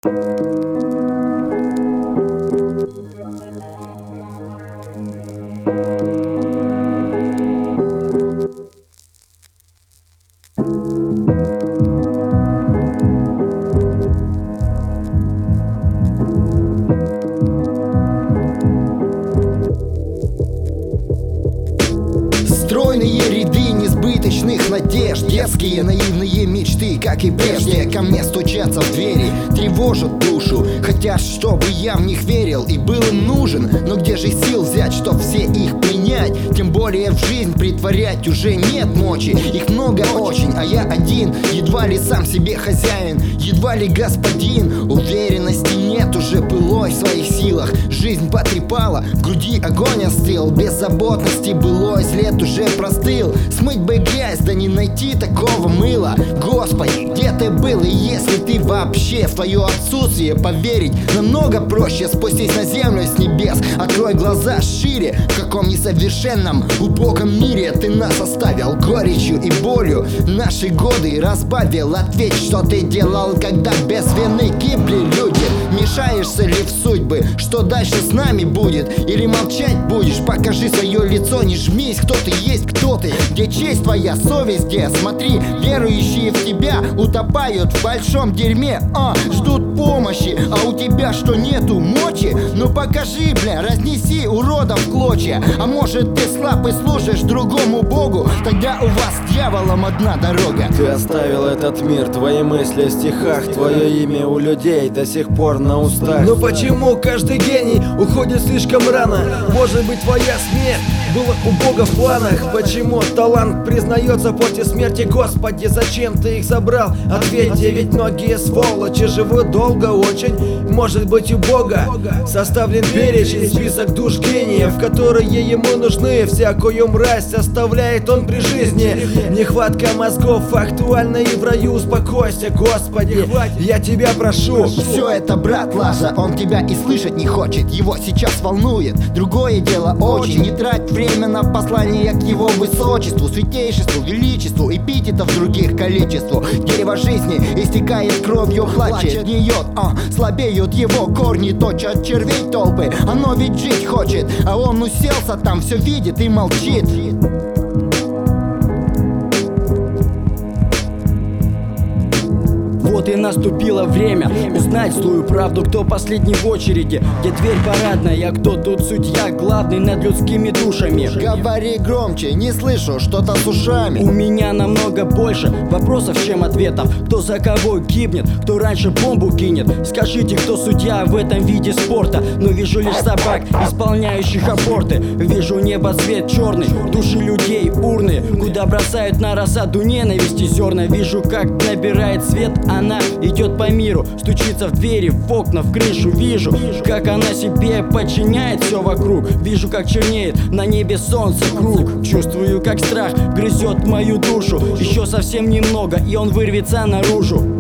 Стройные ряды несбыточных надежд, детские наивные мечты, как и прежде, ко мне стучатся в двери, тревожат душу, хотят, чтобы я в них верил и был им нужен. Но где же сил взять, чтоб все их принять? Тем более в жизнь притворять уже нет мочи. Их много очень, а я один, едва ли сам себе хозяин, едва ли господин. Уверенности нет уже былой в своих силах. Жизнь потрепала, в груди огонь остыл, беззаботности былой след уже простыл. Смыть бы грязь, да не найти такого мыла. Господи, где ты был? И если ты вообще в твое отсутствие поверить намного проще, спустись на землю с небес, открой глаза шире. В каком несовершенном, убогом мире ты нас оставил горечью и болью, наши годы разбавил. Ответь, что ты делал, когда без вины гибли люди? Мешаешься ли в судьбы? Что дальше с нами будет? Или молчать будешь? Покажи свое лицо, не жмись. Кто ты есть, кто ты? Где честь твоя, совесть где? Смотри, верующие в тебя утопают в большом дерьме, ждут помощи, а у тебя что, нету мочи? Ну покажи, бля, разнеси уродов в клочья. А может ты слаб и служишь другому богу? Тогда у вас с дьяволом одна дорога. Ты оставил этот мир, твои мысли в стихах, твое имя у людей до сих пор на устах. Но почему каждый гений уходит слишком рано? Может быть, твоя смерть была у Бога в планах? Почему талант признается после смерти? Господи, зачем ты их забрал? Ответьте, ведь многие сволочи живут долго очень. Может быть, у Бога составлен перечень, список душ гениев, которые ему нужны. Всякую мразь оставляет он при жизни. Нехватка мозгов актуальна и в раю. Успокойся, Господи, я тебя прошу. Все это, брат, лажа, он тебя и слышать не хочет. Его сейчас волнует другое дело очень. Не трать время на послание к его высочеству, святейшеству, величеству, эпитетов других количеству. Дерево жизни истекает кровью, плачет, гниет, слабеют его корни, точат червей толпы. Оно ведь жить хочет, а он уселся там, все видит и молчит. Вот и наступило время узнать злую правду, кто последний в очереди, где дверь парадная, а кто тут судья главный над людскими душами. Говори громче, не слышу, что-то с ушами. У меня намного больше вопросов, чем ответов. Кто за кого гибнет, кто раньше бомбу кинет? Скажите, кто судья в этом виде спорта? Но вижу лишь собак, исполняющих аборты. Вижу небо цвет черный, души людей урны, куда бросают на рассаду ненависти зерна. Вижу, как набирает свет она идет по миру, стучится в двери, в окна, в крышу. Вижу, как она себе подчиняет все вокруг. Вижу, как чернеет на небе солнце круг. Чувствую, как страх грызет мою душу. Еще совсем немного, и он вырвется наружу.